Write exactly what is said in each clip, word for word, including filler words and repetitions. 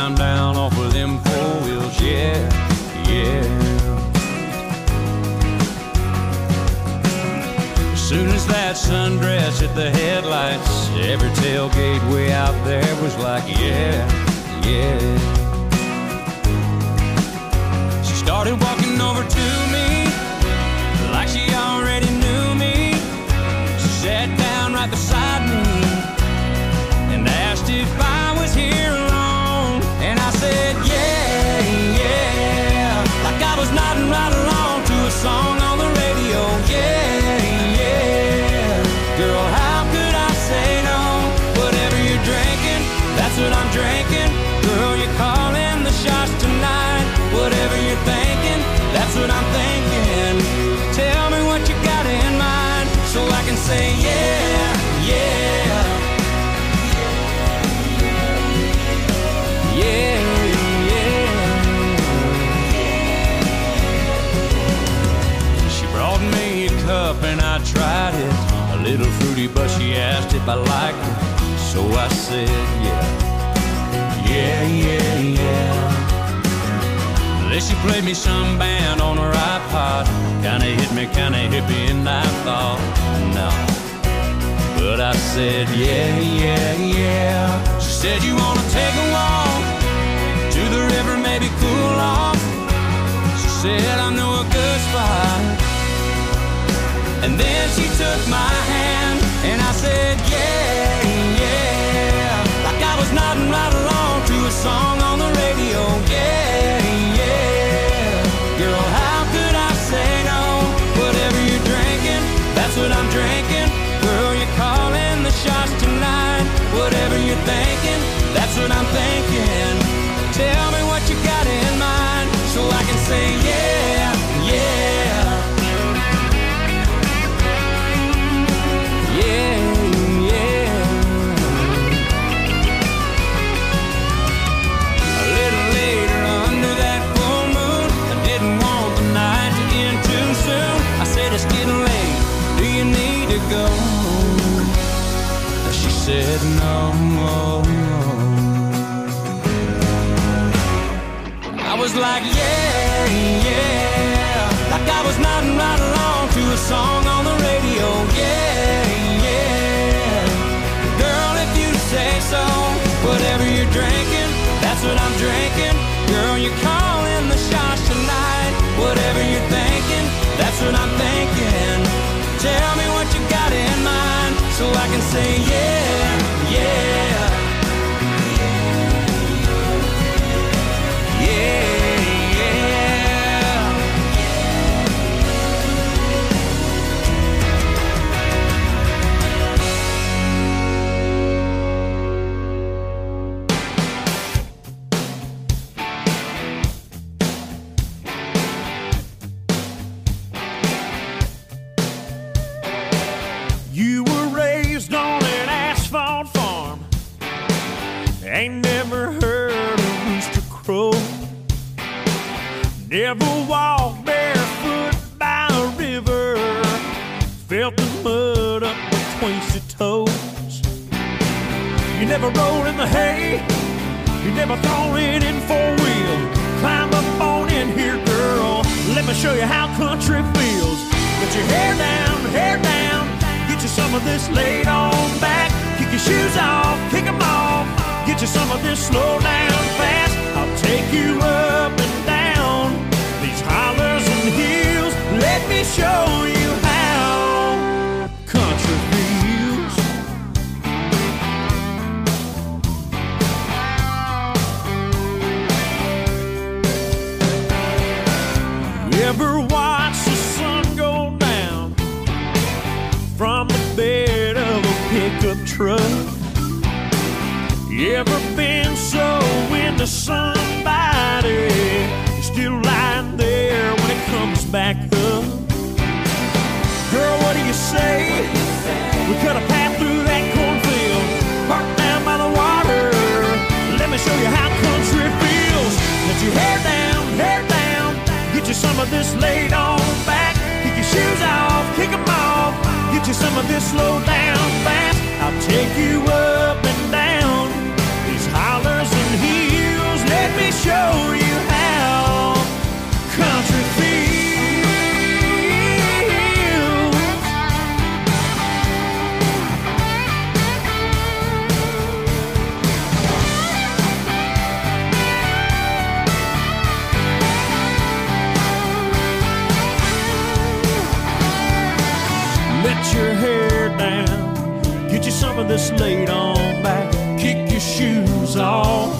climb down off of them four wheels, yeah, yeah. As soon as that sundress hit the headlights, every tailgate way out there was like, yeah, yeah. She started walking over to me like she already knew me. She sat down right beside me and asked if I was here alone. And I said, yeah, yeah, like I was nodding right along to a song on the radio, yeah, yeah. Girl, how could I say no? Whatever you're drinking, that's what I'm drinking. Girl, you're calling the shots tonight. Whatever you're thinking, that's what I'm thinking. Tell me what you got in mind so I can say, yeah, yeah. Yeah, yeah. She brought me a cup and I tried it. A little fruity, but she asked if I liked it. So I said, yeah, yeah, yeah, yeah. Then she played me some band on her iPod. Kinda hit me, kinda hippie, and I thought, no. But I said, yeah, yeah, yeah. She said, you wanna take a walk to the river, maybe cool off. She said, I know a good spot. And then she took my hand and I said, yeah, yeah. Like I was nodding right along to a song on the radio, yeah, yeah. Girl, how could I say no? Whatever you're drinking, that's what I'm drinking. Girl, you're calling the shots tonight. Whatever you're thinking, that's what I'm thinking. Tell me what you got in mind so I can say, yeah, yeah. Yeah, yeah. A little later under that full moon, I didn't want the night to end too soon. I said, it's getting late, do you need to go? She said, no, no, no. I was like, yeah, yeah. Like I was nodding right along to a song on the radio, yeah, yeah. Girl, if you say so, whatever you're drinking, that's what I'm drinking. Girl, you're calling the shots tonight. Whatever you're thinking, that's what I'm thinking. Tell me what you got in mind so I can say, yeah, yeah. Yeah, You were raised on an asphalt farm. Ain't never heard a rooster crow. Never walked barefoot by a river. Felt the mud up between your toes. You never rolled in the hay. You never thrown it in four wheel. Climb up on in here, girl. Let me show you how country feels. Put your hair down, hair down. Get you some of this laid on back. Kick your shoes off, kick them off. Get you some of this slow down fast. I'll take you up and down these hollers and hills. Let me show you how country feels. You ever watch the sun go down from the bed of a pickup truck? You ever been so into somebody you're still lying there when it comes back up? Girl, what do you say? We cut a path through that cornfield, parked down by the water. Let me show you how country feels. Let your hair down, hair down. Get you some of this laid on back. Kick your shoes off, kick them off. Get you some of this slow down fast. I'll take you up and down these hollers and hills. show you how country feels. Let your hair down, get you some of this laid on back, kick your shoes off.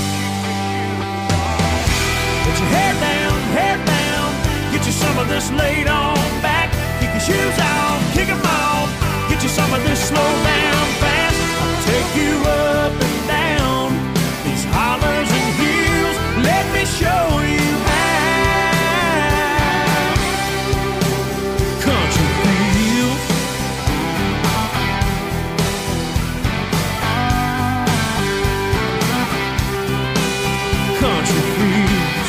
Let your hair down, hair down, get you some of this laid on back, kick your shoes off, kick them off, get you some of this slow down fast. I'll take you up and down these hollers and hills. Let me show you how country feels. Country feels.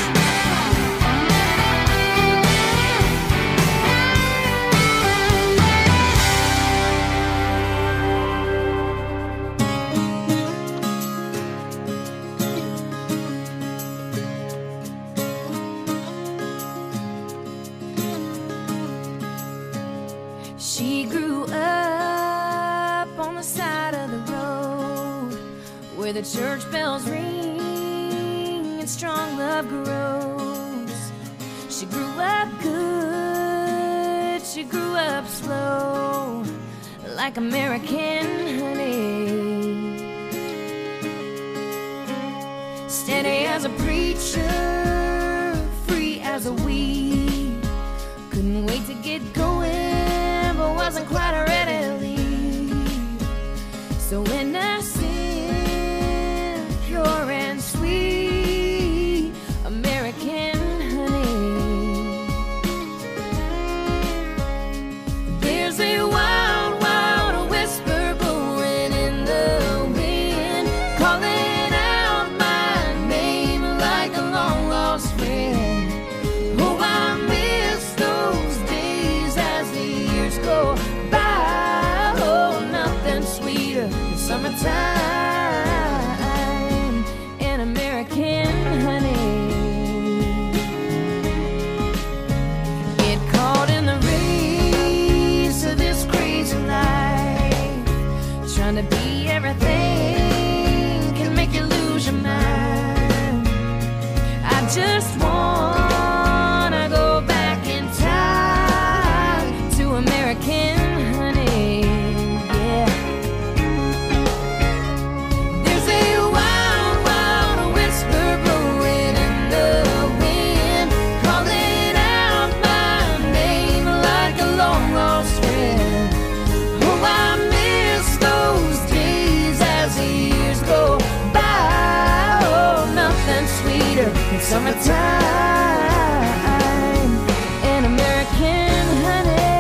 She grew up on the side of the road where the church bells ring and strong love grows. She grew up good, she grew up slow, like American honey. Steady as a preacher, free as a weed. Couldn't wait to get going, but wasn't quite ready to leave. So innocent, pure and sweet, American honey. There's a wild, wild whisper blowing in the wind, calling out my name like a long lost friend. Oh, I miss those days as the years go by. Oh, nothing sweeter than summertime and American honey. Get caught in the race of this crazy life, trying to be everything can make you lose your mind. I just wanna go back in time to American honey, yeah. There's a wild, wild whisper blowing in the wind, calling out my name like a long lost friend. Oh, I miss those days as the years go by. Oh, nothing sweeter than summertime and American honey.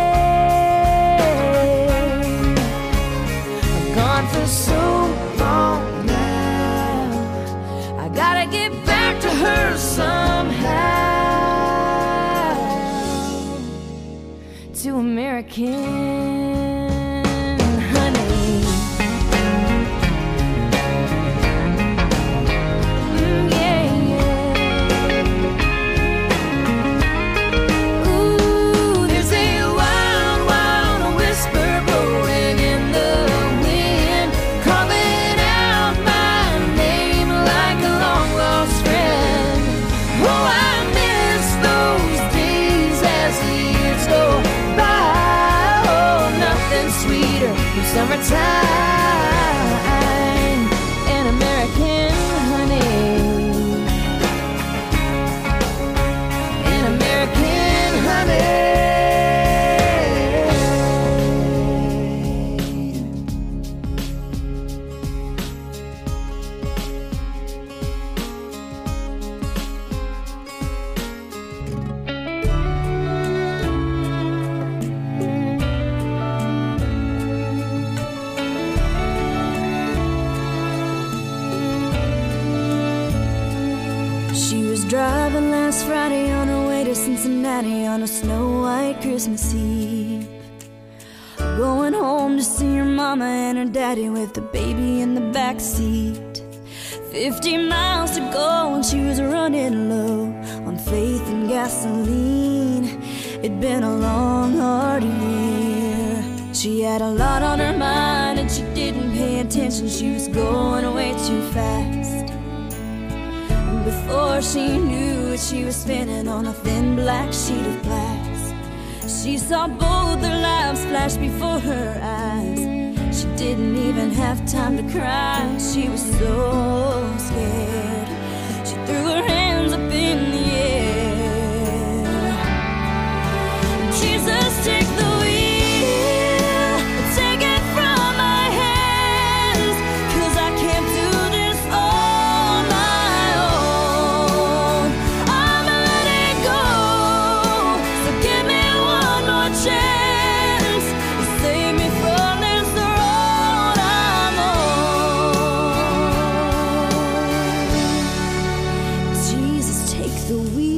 I've gone for so long now, I gotta get back to her somehow, to American honey. Mm, yeah, yeah. Ooh, there's a wild, wild whisper blowing in the wind, calling out my name like a long lost friend. Oh, I miss those days as the years go by. Oh, nothing sweeter than summertime and American honey. And American honey. She was driving last Friday on her way to Cincinnati on a snow-white Christmas Eve, going home to see her mama and her daddy with the baby in the back seat. Fifty miles to go and she was running gasoline. It'd been a long, hard year. She had a lot on her mind and she didn't pay attention. She was going way too fast. And before she knew it, she was spinning on a thin black sheet of glass. She saw both their lives flash before her eyes. She didn't even have time to cry. She was so scared. She threw her hands up in the air. Jesus, take the wheel, take it from my hands, 'cause I can't do this on my own. I'm letting go, so give me one more chance to save me from this road I'm on. Jesus, take the wheel.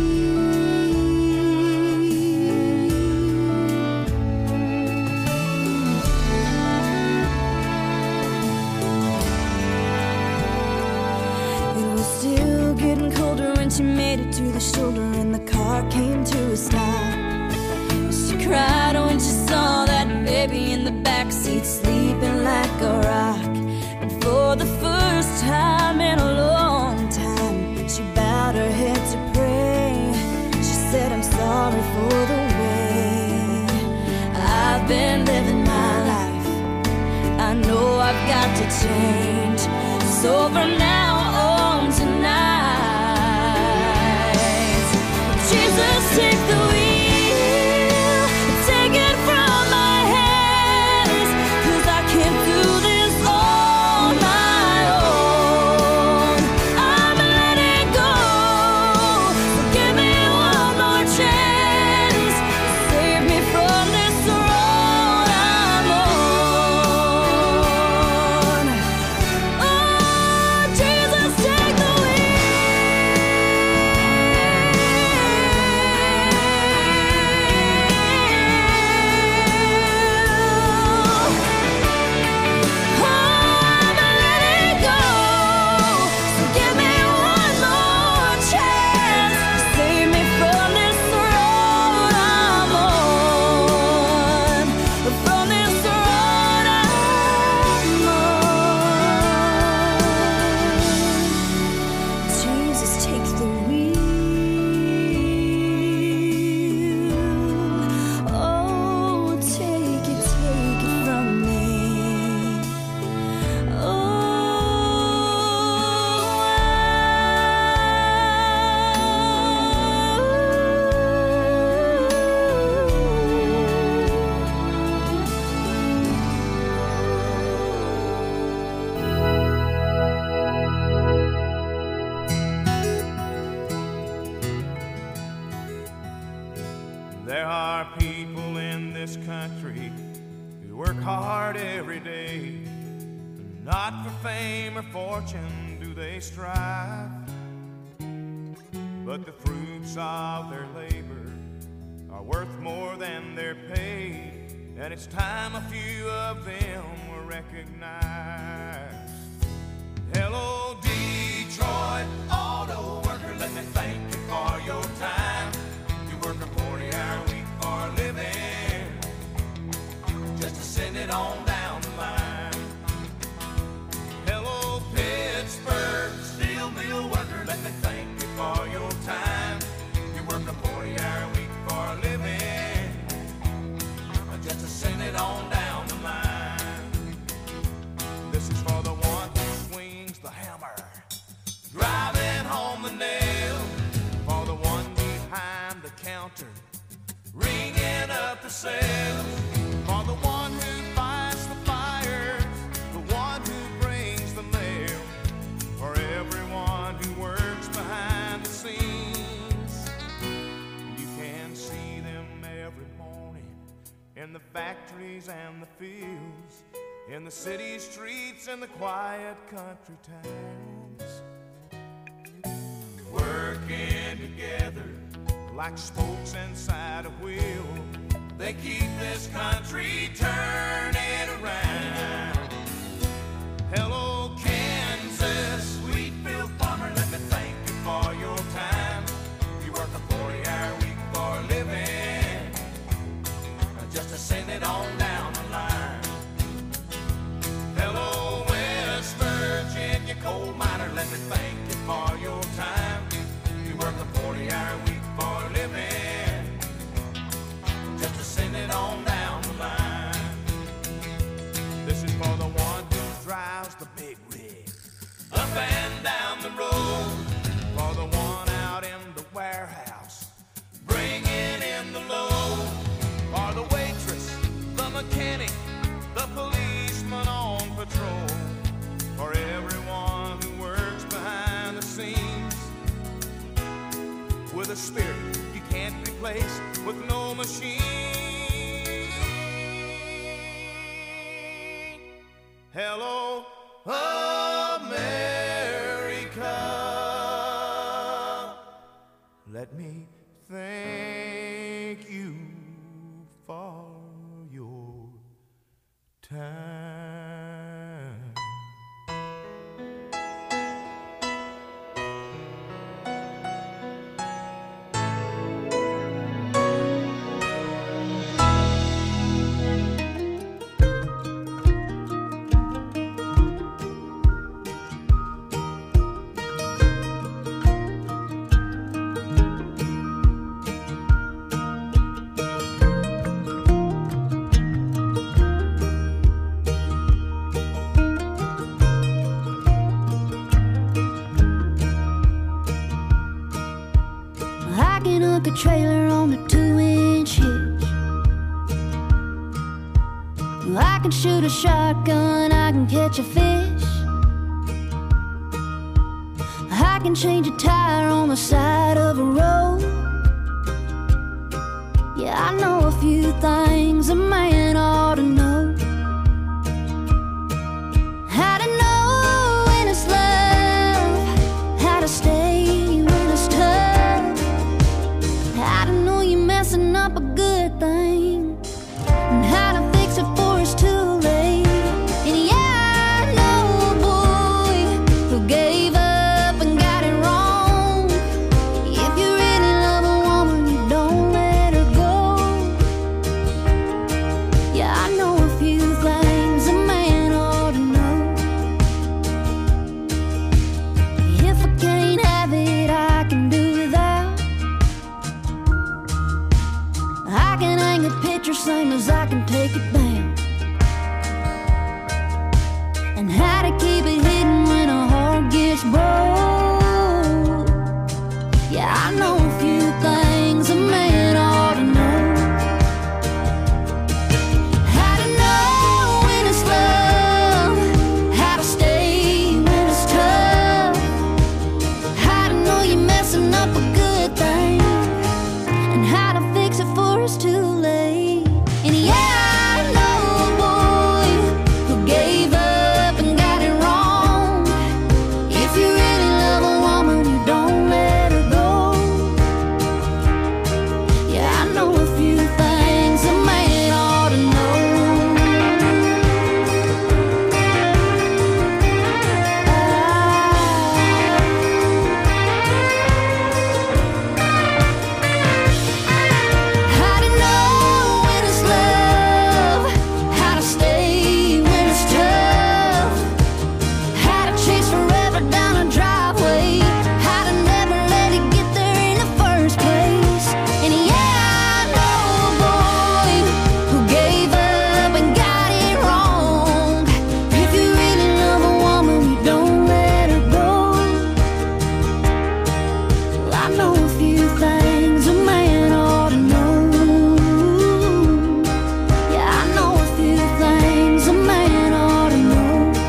It was still getting colder when she made it to the shoulder and the car came to a stop. She cried when she saw that baby in the backseat sleeping like a rock. And for the first time in a long time, she bowed her head to pray. She said, I'm sorry for the way I've been living my life. I know I've got to change. So from now on tonight, Jesus, take the wheel, take it from my hands, 'cause I can't do this on my own. I'm letting go, so give me one more chance to save me from this road I'm on. Oh, Jesus, take the There are people in this country who work hard every day. Not for fame or fortune do they strive, but the fruits of their labor are worth more than they're paid. And it's time a few of them were recognized. Hello, Detroit auto worker, let me thank you for your time. You work a forty-hour week for a living, just to send it on down the line. Hello, Pittsburgh steel mill worker, let me thank you for your time. You work a forty-hour week for a living, just to send it on down the line. This is for the one who swings the hammer, driving home the nail. For the one behind the counter, ringing up the sales. For the one who fights the fires, the one who brings the mail. For everyone who works behind the scenes, you can see them every morning in the factories and the fields, in the city streets and the quiet country towns, working together like spokes inside a wheel. They keep this country turning around. Hello, Kansas, Wheatfield farmer, let me thank you for your time. You work a forty-hour a spirit you can't replace with no machine. Hello, America. Let me thank you for your time. A trailer on a two-inch hitch. I can shoot a shotgun, I can catch a fish. I can change a tire on the side of a road. Yeah, I know a few things a man ought to know. How to know when it's love, how to stay when it's tough, how to know you're messing up a good thing, and how to fix it before it's too late. And yeah, I know a boy who gave up and got it wrong. If you really love a woman, you don't let her go. Yeah, I know a few things a man ought to know. If I can't have it, I can do without. I can hang a picture same as I can take it down, and how to keep it hidden when a heart gets broke. Yeah, I know a few things a man ought to know. How to know when it's love, how to stay when it's tough, how to know you're messing up a good thing, and how to fix it before it's too late. And yeah, I know a boy who gave up and got it wrong. If you really love a woman, you don't let her go. Yeah, I know a few things a man ought to know. How to know when it's love, how to stay when it's tough, how to chase forever down a driveway, how to never let it get there in the first place. And yeah, I know a boy who gave up and got it wrong. If you really love a woman, you don't let her go. Well, I know a few things a man ought to know. Yeah, I know a few things a man ought to know.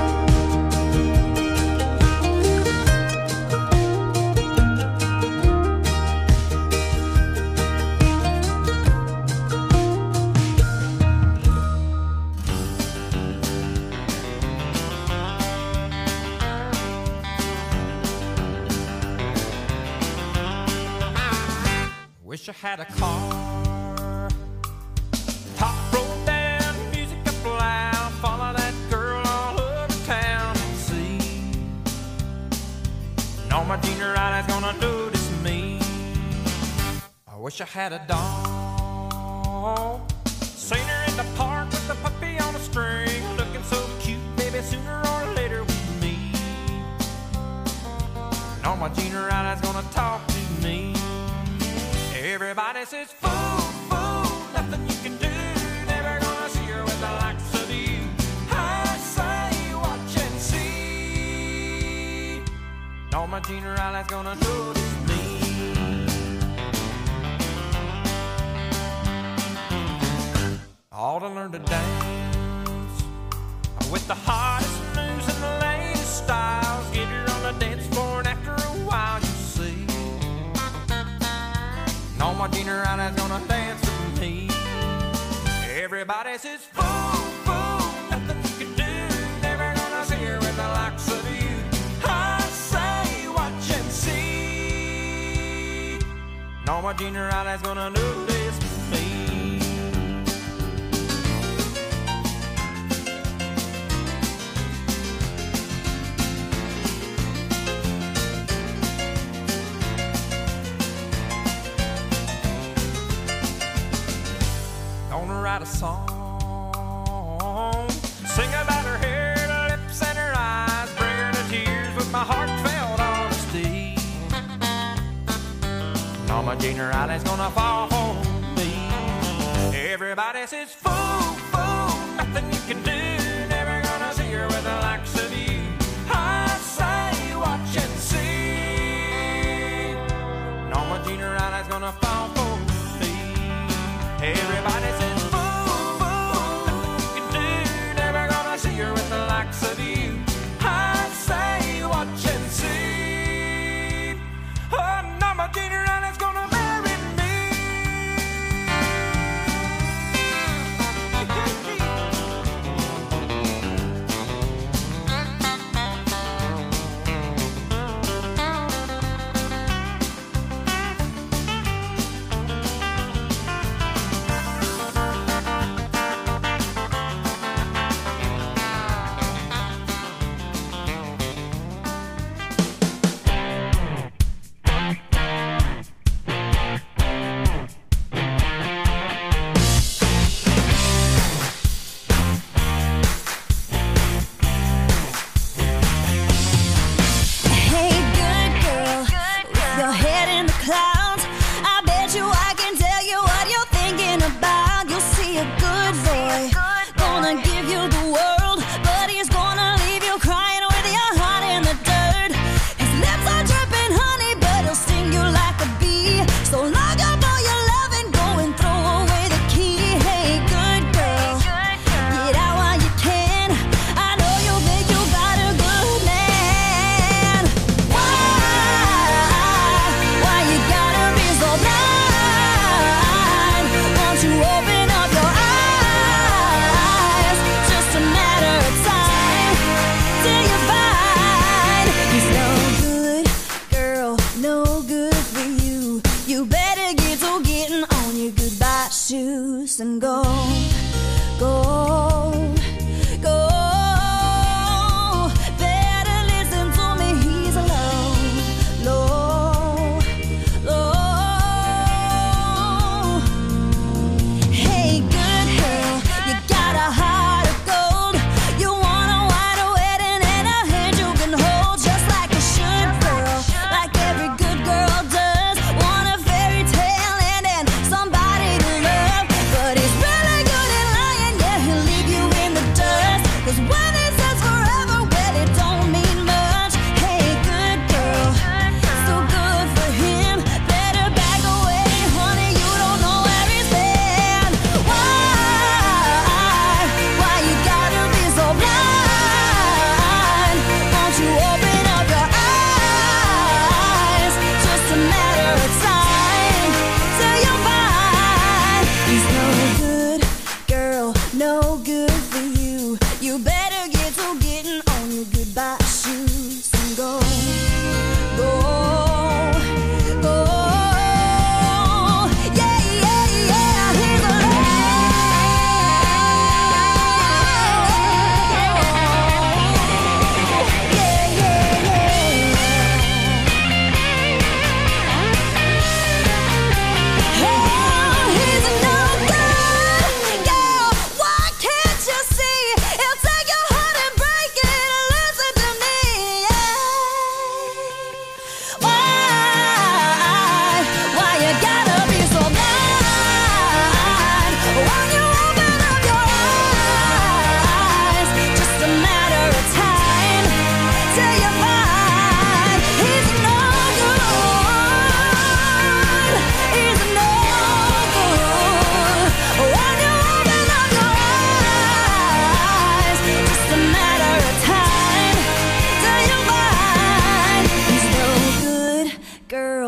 Wish I had a car, top rolled down, music up loud, follow that girl all over town and see. And all my junior eyes gonna notice me. I wish I had a dog, seen her in the park with a puppy on a string, looking so cute, baby, sooner or later with me. And all my junior eyes gonna talk to me. Everybody says, fool, fool, nothing you can do. Never gonna see her with the likes of you. I say, watch and see. All my junior eyes gonna notice me. Ought to learn to dance with the hottest moves and the latest styles. Get her on the dance floor, and after a while you see Norma Jean Riley's gonna dance with me. Everybody says, fool, fool, nothing you can do. Never gonna see her with the likes of you. I say, watch and see. Norma Jean Riley's gonna do this with me. Gonna write a song, sing about her hair, her lips, and her eyes, bring her to tears with my heartfelt honesty. Norma Jean Riley's gonna fall for me. Everybody says, fool, fool, nothing you can do. Never gonna see her with the likes of you. I say, watch and see. Norma Jean Riley's gonna fall for me. Everybody says, with the likes of you. I say, watch and see. Oh, Norma Jean Riley's gonna marry me. And go, go, go. Better listen to me, he's alone, low, low. Hey, good girl, you got a heart of gold. You want a white wedding and a hand you can hold, just like a should girl, like every good girl does. Want a fairy tale and then somebody to love. But he's really good.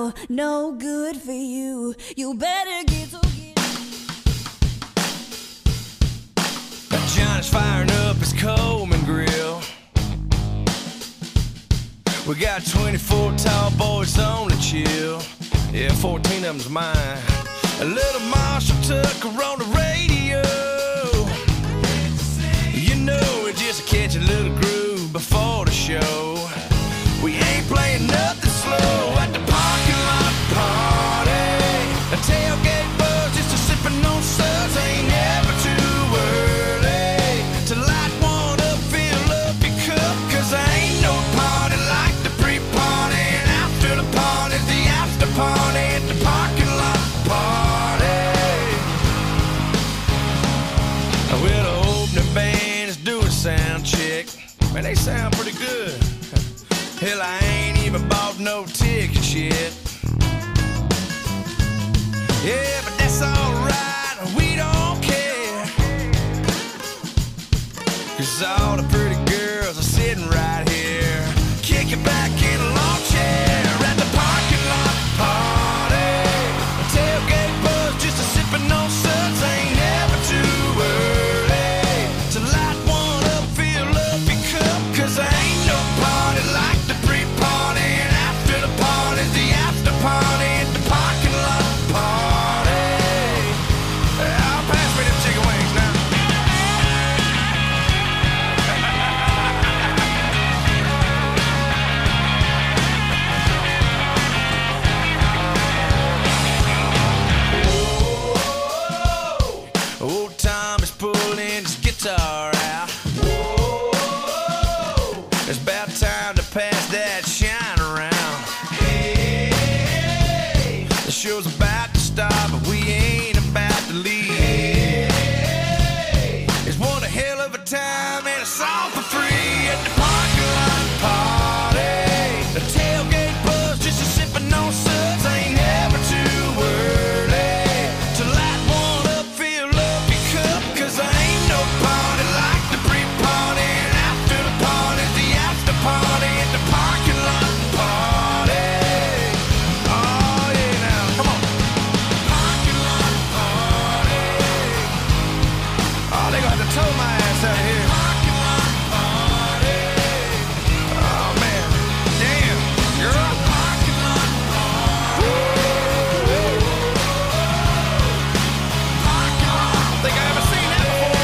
well, no good for you. You better get so get. Johnny's firing up his Coleman grill. We got twenty-four tall boys on the chill. Yeah, fourteen of them's mine. A little Marshall Tucker on the radio. You know, we just catch a little groove before the show. We ain't playing nothing slow at the parking lot party. A tailgate buzz, just a sipping on suds. Ain't never too early to light one up, fill up your cup. Cause there ain't no party like the pre-party. And after the party's the after party at the parking lot party. Well, the opening band is doing sound check. Man, they sound pretty good. Hell, I ain't even bought no tickets yet. Yeah, but that's alright, we don't care. Cause all the pretty girls are sitting right here, kicking back in a lawn chair at the parking lot party. A tailgate buzz, just a sipping on suds. Ain't never too early to light one up, fill up your cup. Cause there ain't no party like the pre-party. And after the party's the after party at the parking lot party. I'll pass me them chicken wings now. Old Tom is pulling his guitar out. It's about time to pass that shine around. The show's about to start, but we ain't about to leave. It's one a hell of a time and it's all for free at the parking lot party. The tailgate buzz, just a sipping on suds. Ain't never too early to light one up, fill up your cup. Cause there ain't no party like the pre-party. And after the party's the after party at the parking lot party. Oh yeah, now come on. Parking lot party. Oh, they gonna have to tow my ass out here. Parking lot party. Oh man, damn, girl. Parking lot party. Parking lot. I don't think I ever seen that before.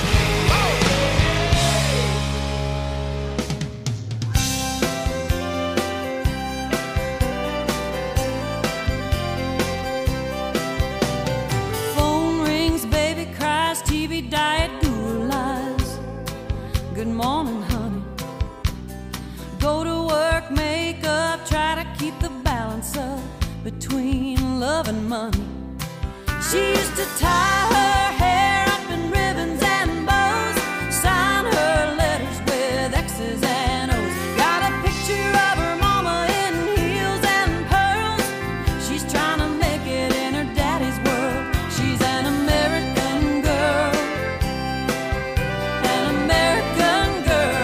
Phone rings, baby cries, T V diet, guru lies. Good morning, honey. Go to work, make up, try to keep the balance up between love and money. She used to tie her hair up in ribbons and bows, sign her letters with X's and O's. Got a picture of her mama in heels and pearls. She's trying to make it in her daddy's world. She's an American girl, an American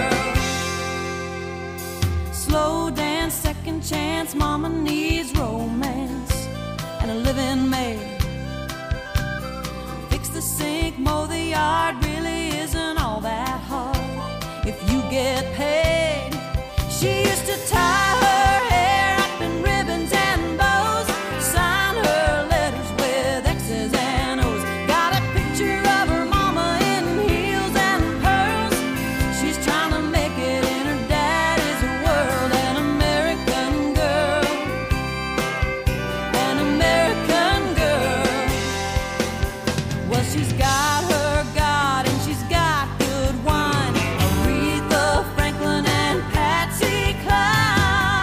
girl. Slow dance, second chance, mama needs romance and a living maid. Fix the sink, mow the yard, really isn't all that hard if you get paid. She used to tie her hair up in ribbons and bows, sign her letters with X's and O's. Got a picture of her mama in heels and pearls. She's trying to make it in her daddy's world. An American girl, an American girl. Well, she's got her God and she's got good wine. Aretha Franklin and Patsy Cline.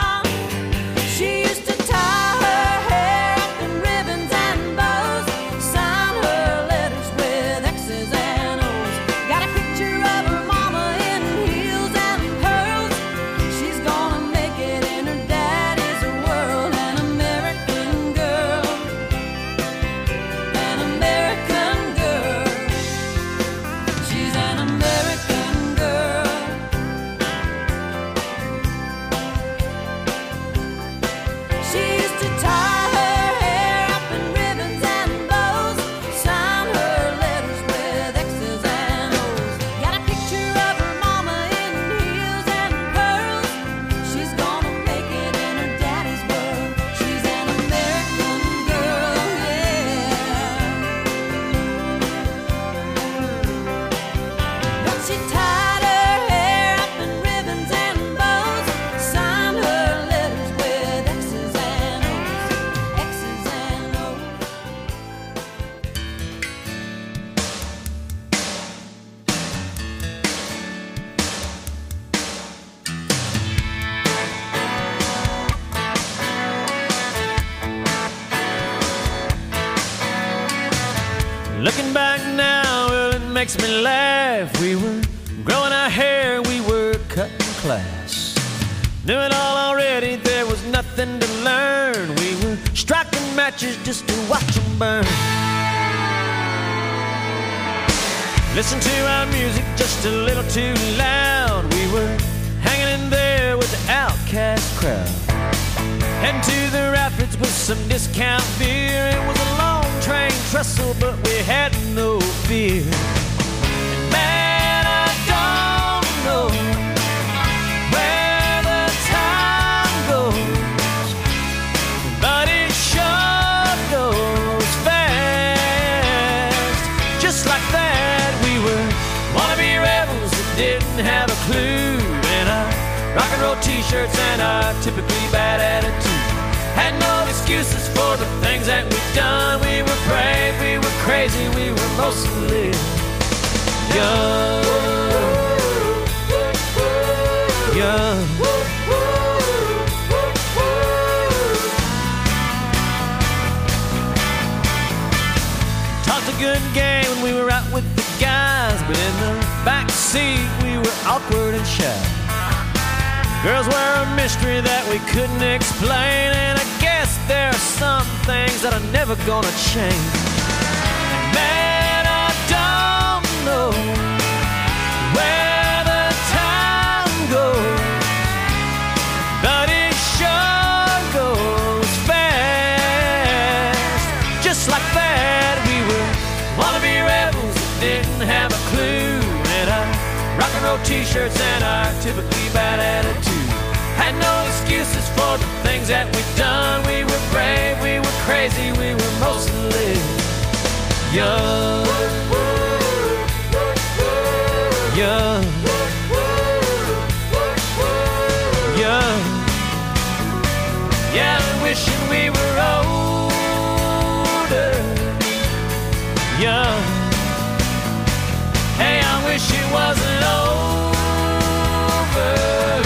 makes me laugh. We were growing our hair, we were cutting class. Knew it all already, there was nothing to learn. We were striking matches just to watch them burn. Listen to our music just a little too loud. We were hanging in there with the outcast crowd. Heading to the rapids with some discount beer. It was a long train trestle, but we had no fear. And man, I don't know where the time goes, but it sure goes fast. Just like that, we were wannabe rebels that didn't have a clue. And our rock and roll t-shirts and our typically bad attitude had no excuses for the things that we'd done. We were brave, we were crazy, we were mostly young. Young. Talked a good game when we were out with the guys, but in the back seat we were awkward and shy. Girls were a mystery that we couldn't explain, and I guess there are some things that are never gonna change. And man, I don't know where the time goes, but it sure goes fast. Just like that, we were wannabe rebels that didn't have a clue. And our rock and roll t-shirts and our typically bad attitude had no excuses for the things that we'd done. We were brave, we were crazy, we were mostly young. Young. Young. Yeah, wishing we were older. Young. Hey, I wish it wasn't over.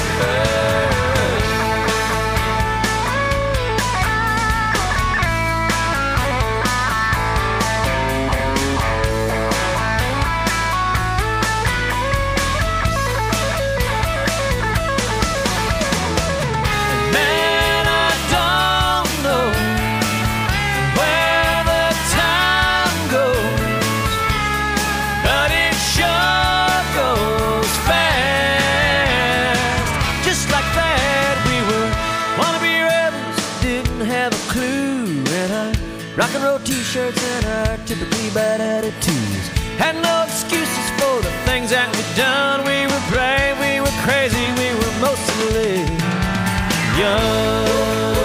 Rock and roll t-shirts and our typically bad attitudes had no excuses for the things that we'd done. We were brave, we were crazy, we were mostly young.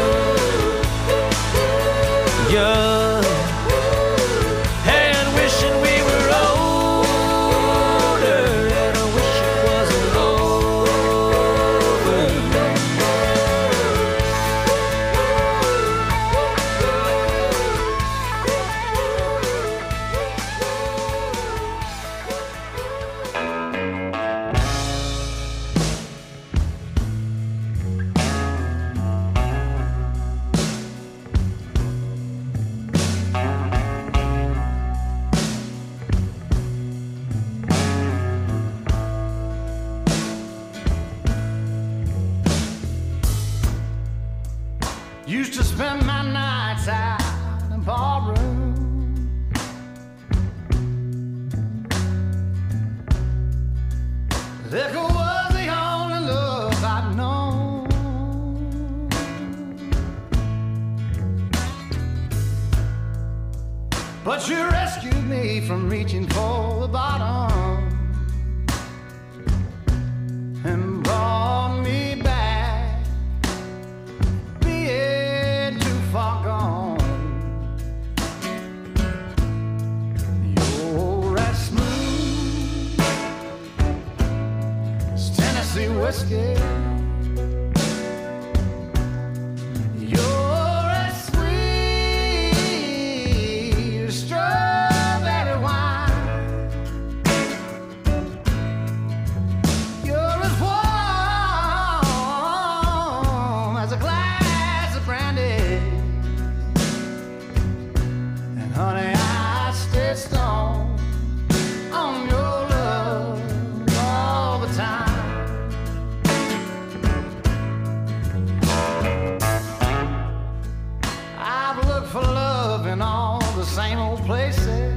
Young. Hey, and wishing we were older, and I wish it wasn't over. Used to spend my nights out in ballroom. Liquor was the only love I'd known. But you rescued me from reaching for the bottom and brought me back, being too far gone. You're as smooth as Tennessee whiskey. You're as sweet as strawberry wine. in all the same old places.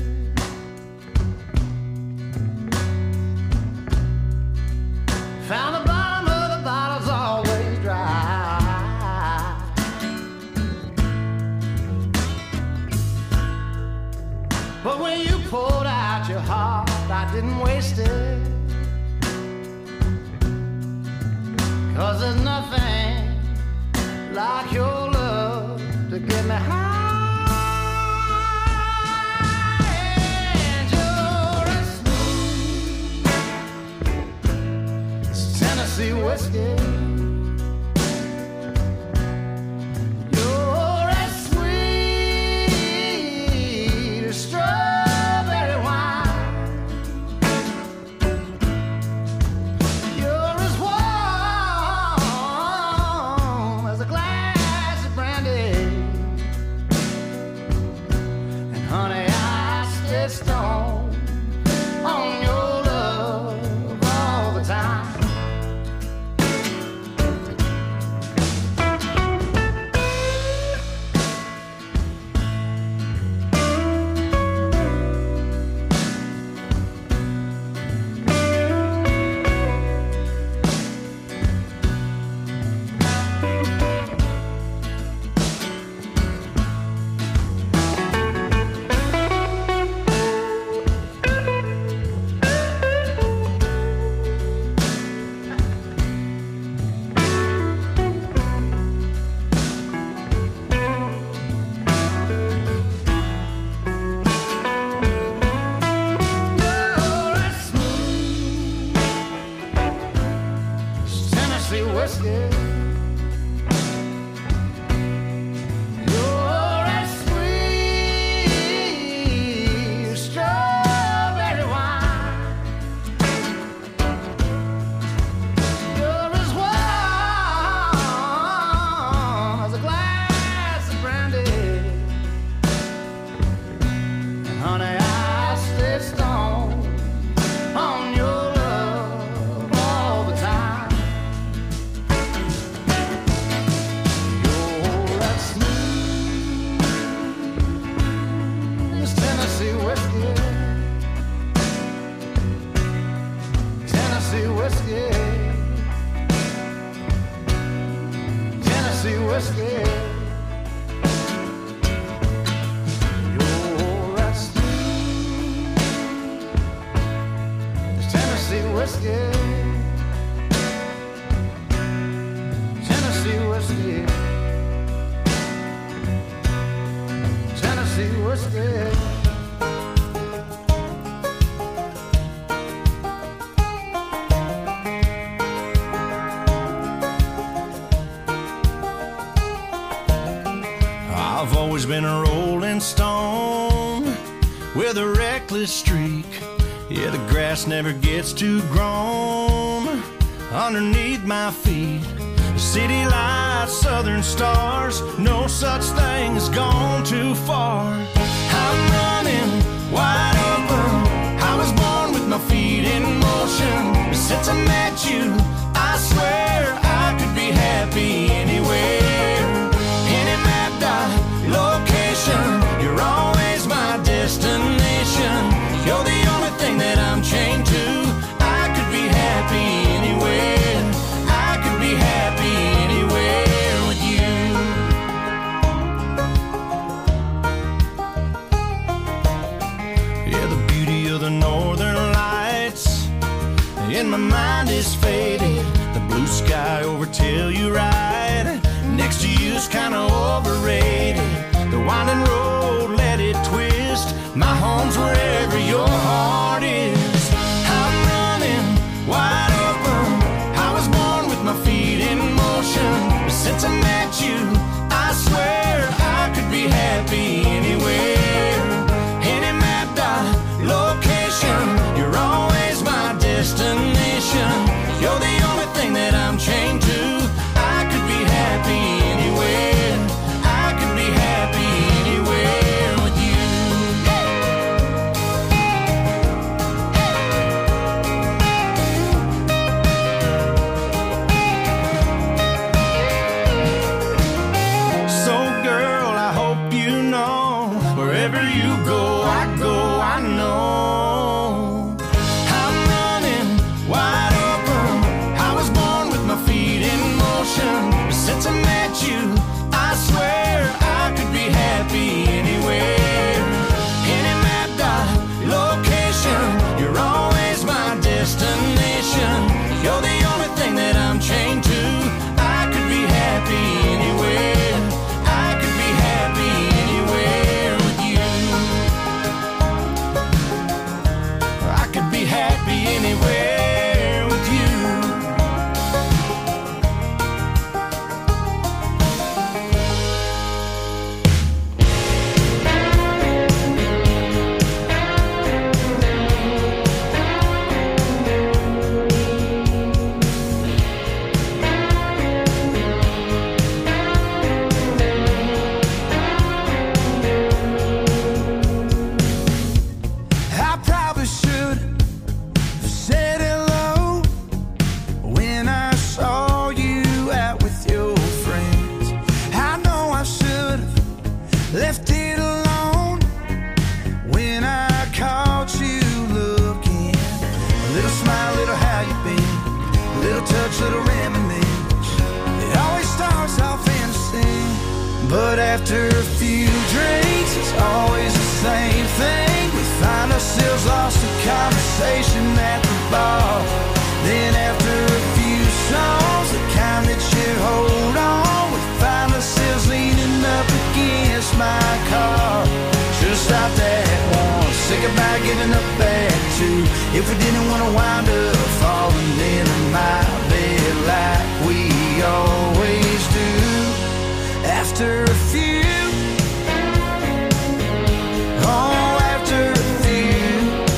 Found the bottom of the bottle's always dry. But when you poured out your heart, I didn't waste it. 'Cause there's nothing like your love to get me high. And you're as smooth as Tennessee whiskey. You're as sweet as strawberry wine. You're as warm as a glass of brandy. And honey, I stay stoned on your love all the time. You're as smooth as Tennessee whiskey. You're as sweet as strawberry wine. You're as warm as a glass of brandy. And honey, I stay stoned on your love all the time. You're as smooth as Tennessee whiskey. Tennessee whiskey. Tennessee whiskey. You're as smooth as Tennessee whiskey. Tennessee whiskey. Tennessee whiskey. I've always been a rolling stone with a reckless streak. Yeah, the grass never gets too grown underneath my feet. City lights, southern stars, no such thing as gone too far. I'm running wide open. I was born with my feet in motion. Since I met you, I swear I could be happy anywhere. Any map dot location, you're always my destination. You're the only thing that I'm chained to. I could be happy anywhere. I could be happy anywhere with you. Yeah, the beauty of the northern lights in my mind is faded. The blue sky over Telluride next to you's kinda overrated. The winding road, let it twist. My home's wherever your heart is. I'm running wide open. I was born with my feet in motion. Since I met you, I swear I could be happy anywhere. Any map dot location, you're always my destination. Wherever you go, I go, I know. I'm running wide open. I was born with my feet in motion. Since I met you, I swear I could be happy anywhere. Any map dot location, you're always my destination. You're the only thing that I'm chained to. I could be happy anywhere. I could be happy anywhere with you. I could be happy anywhere with you. I probably should have said hello when I saw you out with your friends. I know I should have left it alone when I caught you looking. A little smile, little how you been, a little touch, little reminiscence. It always starts off innocent, but after a few drinks, it's always the same thing. We find ourselves lost in conversation at the bar. Then after a few songs, the kind that you hold on, we find ourselves leaning up against my car. Should've stopped at one, say goodbye, giving up at two. If we didn't want to wind up falling into my bed like we always do. After a few, oh, after a few,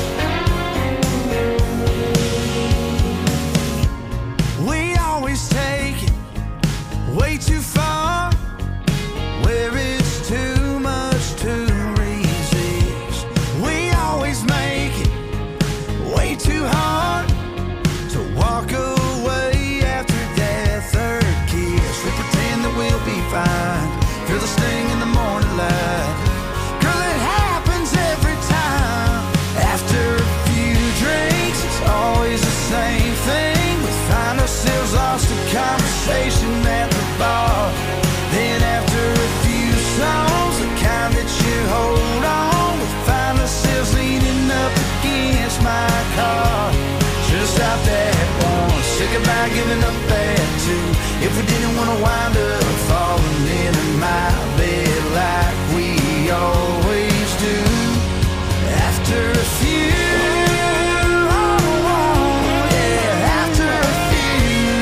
we always take it way too far, where it's too much to resist. We always make it way too hard to walk away after that third kiss. We pretend that we'll be fine, feel the sting in the morning light. Girl, it happens every time. After a few drinks, it's always the same thing. We find ourselves lost in conversation at the bar. Then after a few songs, the kind that you hold on, we find ourselves leaning up against my car. Should've stopped at one, say goodbye, giving up at two. If we didn't want to wind up falling into my bed like we always do. After a few, oh, oh, yeah, after a few.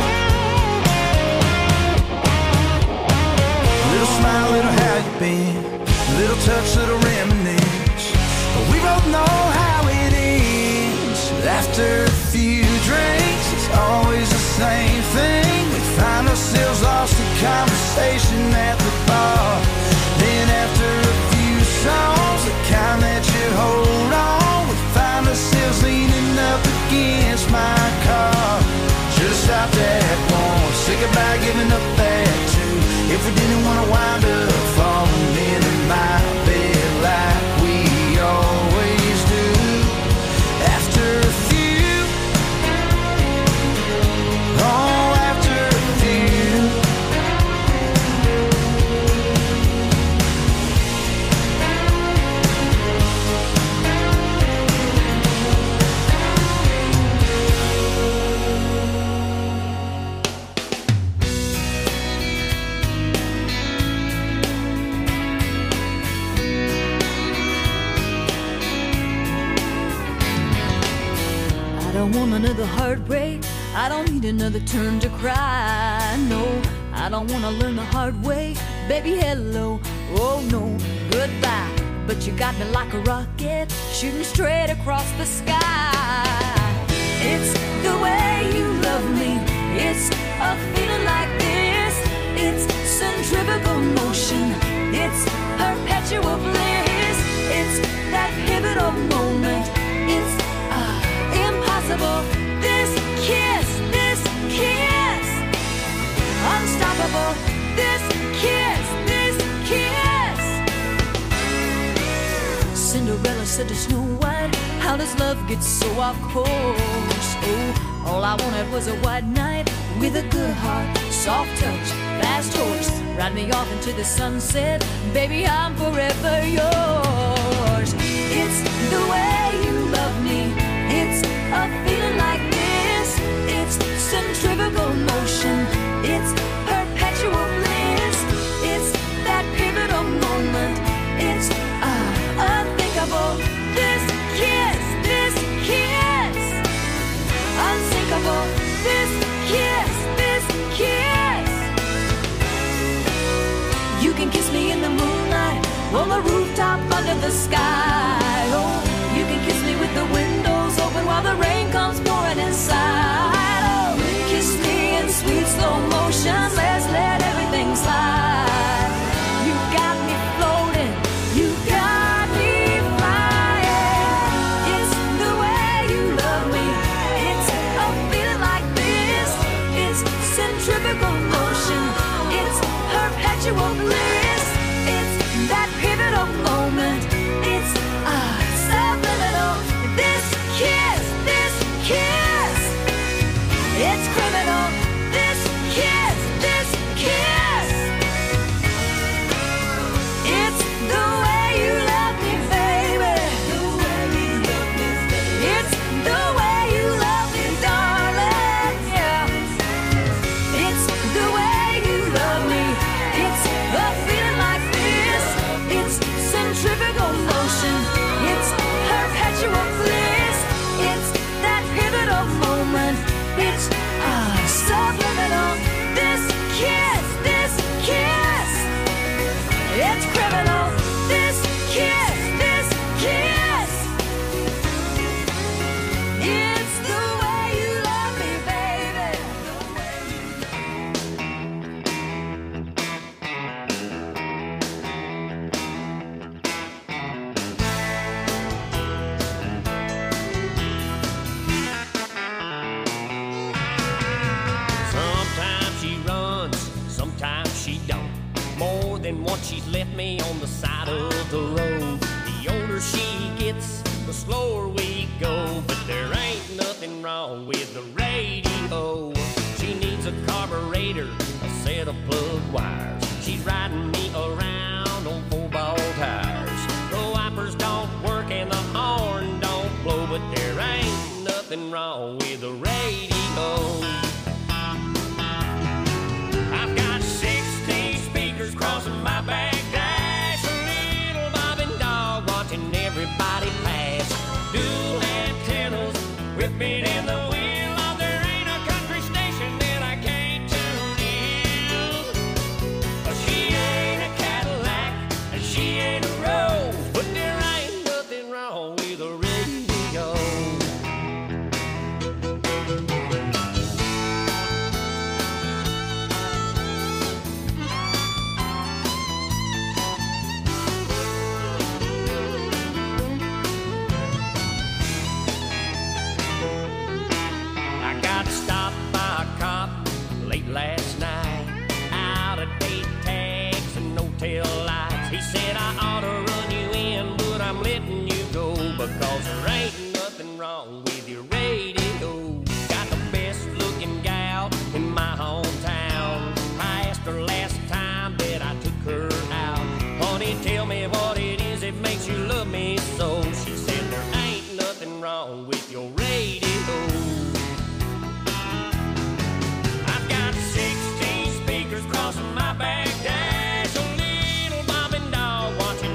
Little smile, little how you been, little touch, little reminiscence. But we both know how it ends. After a few drinks, it's always the same thing. We find ourselves lost in conversation at the bar. Then after a few songs, the kind that you hold on, we find ourselves leaning up against my car. Should've stopped at one, say goodbye, giving up at two. If we didn't want to wind up falling into my bed like we always do. After a few, oh, after a few. I don't want another heartbreak. I don't need another turn to cry. No, I don't wanna learn the hard way. Baby, hello, oh no, goodbye. But you got me like a rocket, shooting straight across the sky. It's the way you love me. It's a feeling like this. It's centrifugal motion. It's perpetual bliss. It's that pivotal moment. It's uh, impossible. This kiss, this kiss, unstoppable. This kiss, this kiss. said to Snow White, how does love get so off course? Oh, all I wanted was a white knight with a good heart, soft touch, fast horse. Ride me off into the sunset, baby, I'm forever yours. It's the way you love me, it's a feeling like this. It's centrifugal motion, it's perpetual bliss. It's that pivotal moment, it's uh, unthinkable. This kiss, this kiss, unsinkable. This kiss, this kiss. You can kiss me in the moonlight, on the rooftop under the sky. Oh, you can kiss me with the windows open while the rain comes pouring inside. Oh, kiss me in sweet slow motion, let's let everything slide. You got me floating, you got me flying. It's the way you love me, it's a feeling like this. It's centrifugal motion, it's perpetual bliss. It's that pivotal moment, it's ah, subliminal. This kiss, this kiss, it's criminal. This kiss, this kiss, it's the way you love me, baby. It's the way you love me, darling, yeah. It's the way you love me, it's a feeling like this. It's centrifugal motion, it's perpetual bliss. It's that pivotal moment, it's ah, subliminal. This kiss, this kiss, it's criminal. This kiss, this kiss, it's the way you love me, baby. Sometimes she runs, sometimes she don't. More than once she's left me on the side of the road. The older she gets, the slower we go. But there ain't nothing wrong with the radio. She needs a carburetor, a set of plug wires. She's riding me around on four-ball tires. The wipers don't work and the horn don't blow. But there ain't nothing wrong with the radio. I've got sixty speakers crossing my back dash. A little bobbing dog watching everybody pass. Dual antennas whipping in the wind. Oh, there ain't a country station that I can't tune in. She ain't a Cadillac and she ain't a Rose. But there ain't nothing wrong with a radio. I got stopped by a cop late last night, out of date tags and no tail lights. He said I ought to run you in, but I'm letting you go because there ain't nothing wrong with your radio. Got the best looking gal in my hometown. I asked her last time that I took her out, honey, tell me what it is that makes you love me so. She said there ain't nothing wrong with your radio. I've got sixteen speakers crossing my back dash. A little bobbing dog watching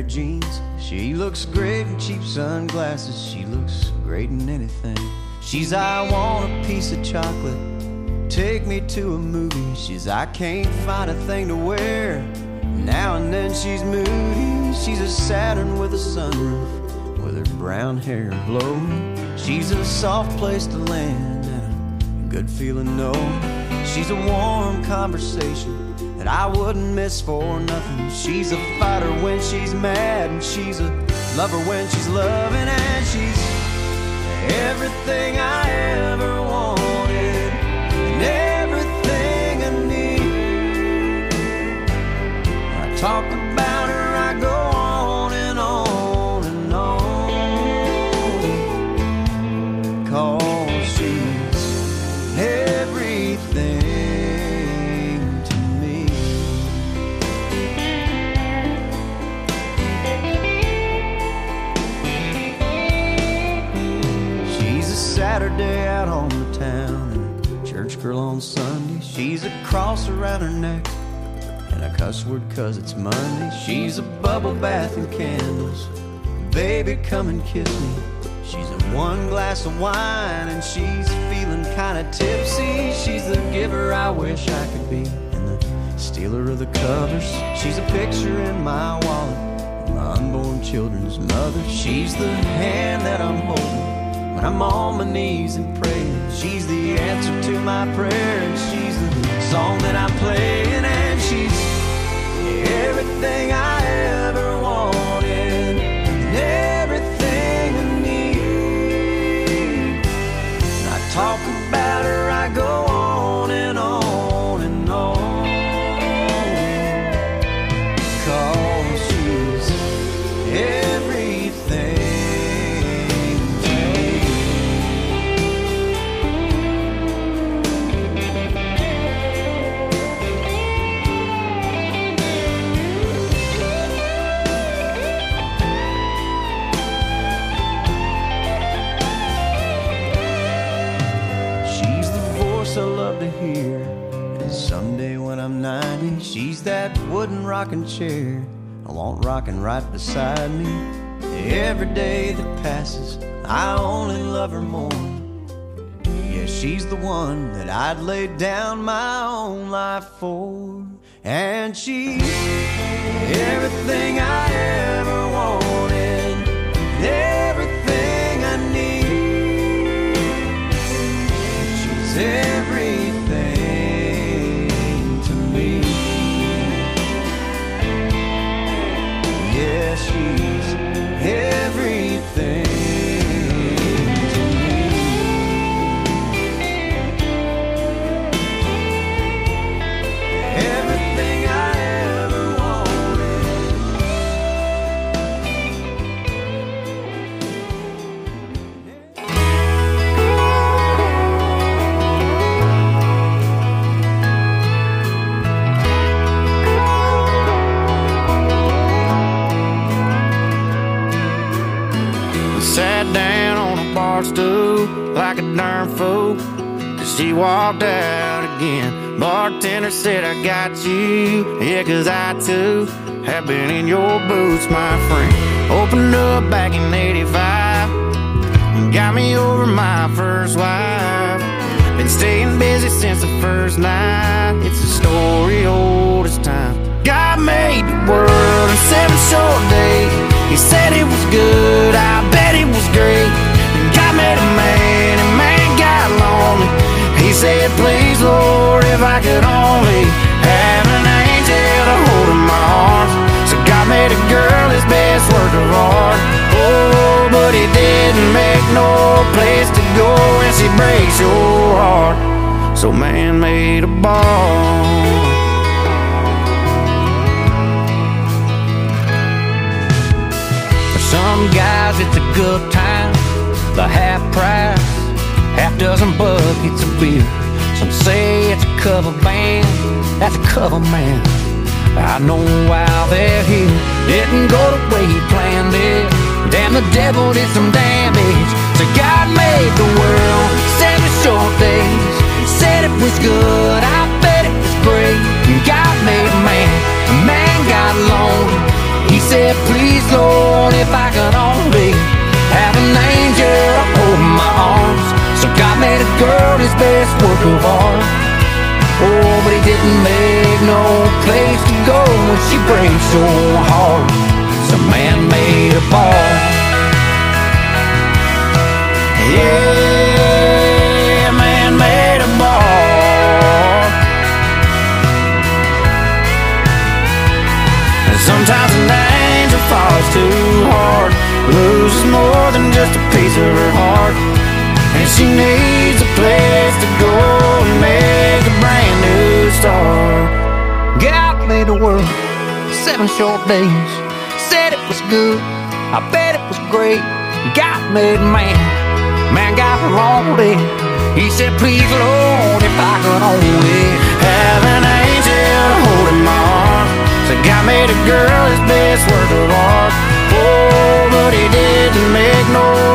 jeans. She looks great in cheap sunglasses. She looks great in anything. She's, I want a piece of chocolate, take me to a movie. She's, I can't find a thing to wear. Now and then she's moody. She's a Saturn with a sunroof, with her brown hair blowing. She's a soft place to land and a good feeling no. She's a warm conversation that I wouldn't miss for nothing. She's a fighter when she's mad, and she's a lover when she's loving, and she's everything I ever wanted and everything I need. I talk about her, I go on and on and on, 'cause she's everything. Saturday out on the town and a church girl on Sunday. She's a cross around her neck and a cuss word 'cause it's Monday. She's a bubble bath and candles, baby come and kiss me. She's a one glass of wine and she's feeling kinda tipsy. She's the giver I wish I could be and the stealer of the covers. She's a picture in my wallet, my unborn children's mother. She's the hand that I'm holding when I'm on my knees and praying. She's the answer to my prayer, and she's the song that I'm playing, and she's everything I ever wanted and everything I need. And I talk about her, I go on and on and on, 'cause she's everything. I love to hear, and someday when I'm ninety, she's that wooden rocking chair I want rocking right beside me. Every day that passes, I only love her more. Yeah, she's the one that I'd lay down my own life for, and she's everything I ever wanted, everything I need. She's everything to me. Yeah, she's everything to me. Everything I ever wanted. Sat down on a bar stool like a darn fool, 'cause she walked out again. Bartender said, I got you, yeah, 'cause I too have been in your boots, my friend. Opened up back in eighty-five and got me over my first wife. Been staying busy since the first night. It's a story old as time. God made the world in seven short days. He said it was good, I bet it was great. And God made a man, and man got lonely. He said, please, Lord, if I could only have an angel to hold in my arms. So God made a girl his best work of art. Oh, but he didn't make no place to go when she breaks your heart. So man made a ball. Some guys it's a good time, the half price, half dozen buckets of beer. Some say it's a cover band, that's a cover man. I know why they're here. Didn't go the way he planned it. Damn, the devil did some damage. So God made the world seven short days. Said it was good, I bet it was great. God made a man, a man got lonely. He said, please, Lord, if I could only have an angel holding my arms. So God made a girl his best work of art. Oh, but he didn't make no place to go when she prayed so hard. So man made a bar. Yeah, man made a bar. And sometimes an angel falls too hard, loses more than just a piece of her heart, and she needs a place to go and make a brand new start. God made the world seven short days, said it was good, I bet it was great. God made man, man got wrong day. He said, please Lord, if I could only have an angel holding my arm. So God made a girl his best work of art. Oh, but he didn't make no